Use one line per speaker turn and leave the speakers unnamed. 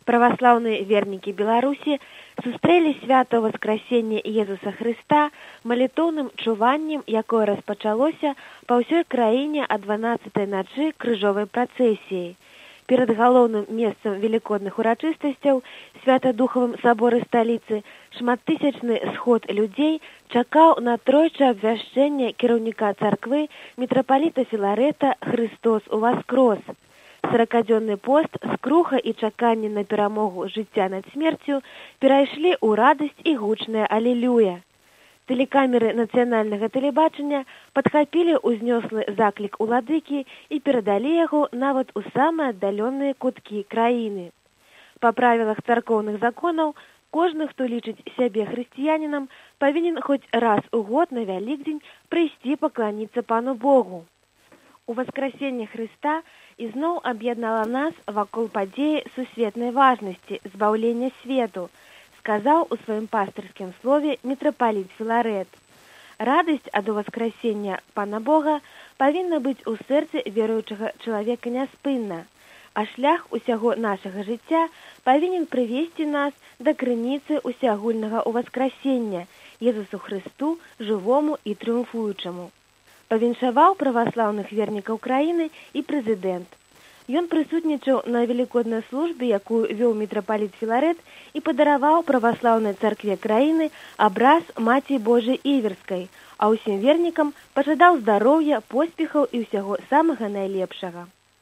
Праваслаўныя вернікі Беларусі сустрэлі свята Васкрасення Езуса Хрыста малітоўным чуваннем, якое распачалося па ўсёй краіне ад 12-й начы крыжовай працэсіі. Перад галоўным месцам велікодных урачыстасцяў Свята-Духавым саборы сталіцы шматтысячны сход людзей чакаў на тройчы абвяшчэнне кіраўніка царквы мітрапаліта Філарэта «Христос уваскрос». 40-дзённы пост, скруха і чаканне на перамогу жыцця над смерцю перайшлі ў радасць і гучнае алелюя. Тэлекамеры нацыянальнага тэлебачання падхапілі ўзнёслы заклік уладыкі і перадалі яго нават у самыя аддаленыя куткі краіны. Па правілах царкоўных законаў, кожны, хто лічыць сябе хрысціянінам, павінен хоць раз у год на Вялікдзень прыйсці пакланіцца Пану Богу. У Васкрасенне Хрыста ізноў аб'яднала нас вакол падзеі сусветнай важнасці збаўлення свету, сказаў у сваім пастырскім слове мітрапаліт Філарэт. Радасць ад уваскрасення Пана Бога павінна быць у сэрцы веруючага чалавека няспынна, а шлях усяго нашага жыцця павінен прывесці нас да крыніцы усеагульнага уваскрасення Езусу Хрысту, жывому і трыумфуючаму. Павіншаваў праваслаўных вернікаў краіны і прэзідэнт. Ён прысутнічаў на велікоднай службе, якую вёў мітрапаліт Філарэт, і падараваў праваслаўнай царкве краіны абраз Маці Божай Іверскай, а ўсім вернікам пажадаў здароўя, поспехаў і ўсяго самага найлепшага.